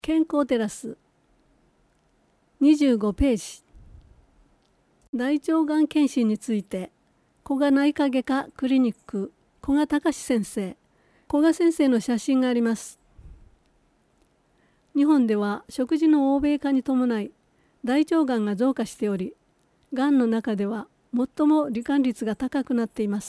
健康テラス25ページ。大腸がん検診について、古賀内科外科クリニック古賀隆先生、古賀先生の写真があります。日本では食事の欧米化に伴い大腸がんが増加しており、がんの中では最も罹患率が高くなっています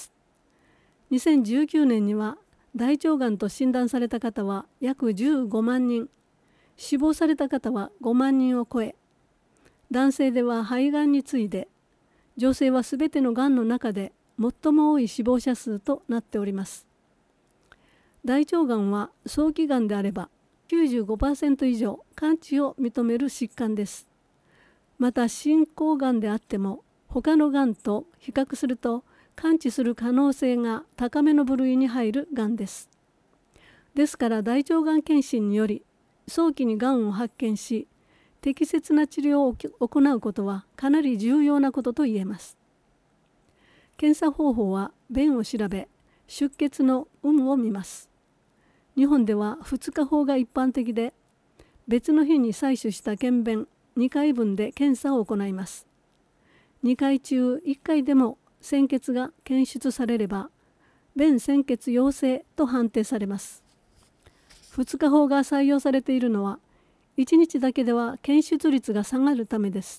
。2019年には大腸がんと診断された方は約15万人、死亡された方は5万人を超え、男性では肺がんに次いで、女性はすべてのがんの中で最も多い死亡者数となっております。大腸がんは早期がんであれば 95% 以上完治を認める疾患です。また進行がんであっても他のがんと比較すると完治する可能性が高めの部類に入るがんです。ですから大腸がん検診により早期にがんを発見し、適切な治療を行うことはかなり重要なことと言えます。検査方法は便を調べ、出血の有無を見ます。日本では2日法が一般的で、別の日に採取した検便2回分で検査を行います。2回中1回でも鮮血が検出されれば、便鮮血陽性と判定されます。2日法が採用されているのは、1日だけでは検出率が下がるためです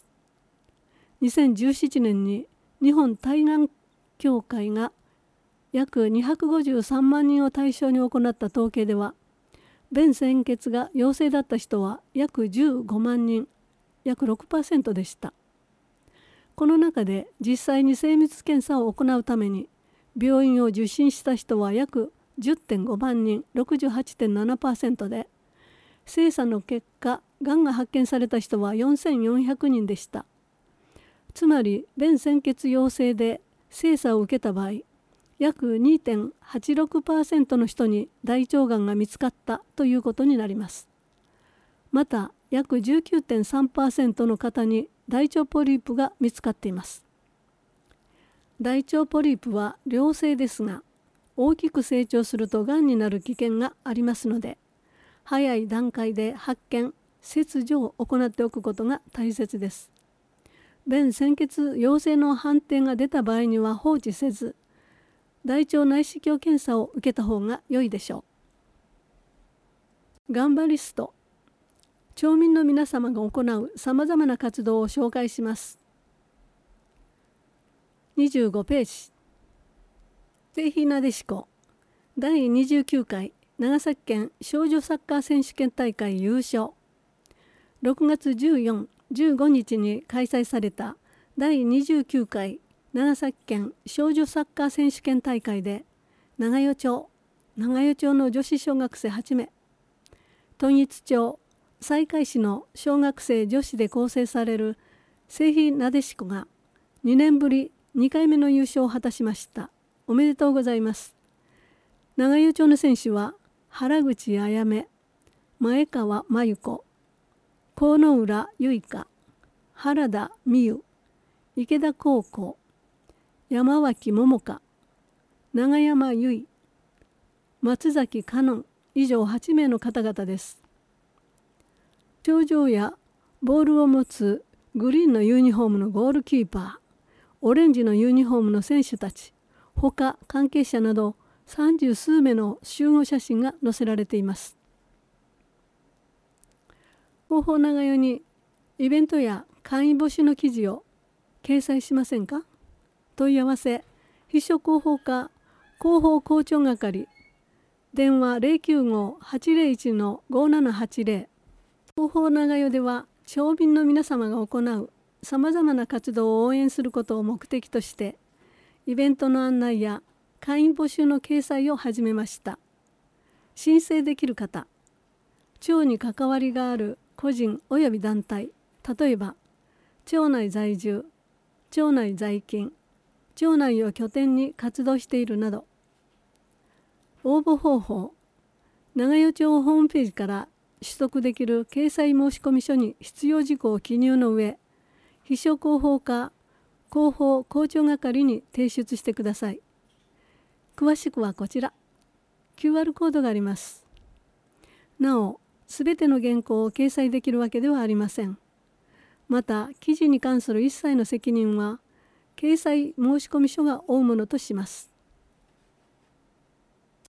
。2017年に日本対がん協会が約253万人を対象に行った統計では、便鮮血が陽性だった人は約15万人、約 6% でした。この中で実際に精密検査を行うために病院を受診した人は約 10.5 万人、 68.7% で、精査の結果、がんが発見された人は4400人でした。つまり便鮮血陽性で精査を受けた場合、約 2.86% の人に大腸がんが見つかったということになります。また約 19.3% の方に大腸ポリープが見つかっています。大腸ポリープは良性ですが、大きく成長するとがんになる危険がありますので、早い段階で発見、切除を行っておくことが大切です。便鮮血陽性の判定が出た場合には放置せず、大腸内視鏡検査を受けた方が良いでしょう。がんばリスト。町民の皆様が行うさまざまな活動を紹介します。25ページ。聖妃なでしこ第29回長崎県少女サッカー選手権大会優勝。6月14、15日に開催された第29回長崎県少女サッカー選手権大会で、長与町の女子小学生8名、敦一町西海市の小学生女子で構成される聖妃なでしこが2年ぶり2回目の優勝を果たしました。おめでとうございます。長与町の選手は原口あやめ、前川真由子、河野浦結香、原田美優、池田高校、山脇桃香、長山由衣、松崎香音以上8名の方々です。頂上やボールを持つグリーンのユニフォームのゴールキーパー、オレンジのユニフォームの選手たち、他関係者など30数名の集合写真が載せられています。広報長与にイベントや会員募集の記事を掲載しませんか？問い合わせ、秘書広報課広報校長係、電話 095-801-5780。 広報長与では町民の皆様が行うさまざまな活動を応援することを目的として、イベントの案内や会員募集の掲載を始めました。申請できる方、町に関わりがある個人及び団体、例えば町内在住、町内在勤、町内を拠点に活動しているなど。応募方法、長与町ホームページから取得できる掲載申込書に必要事項を記入の上、秘書広報課広報校長係に提出してください。詳しくはこちら、QR コードがあります。なお、 すべての原稿を掲載できるわけではありません。また記事に関する一切の責任は掲載申込書が負うものとします。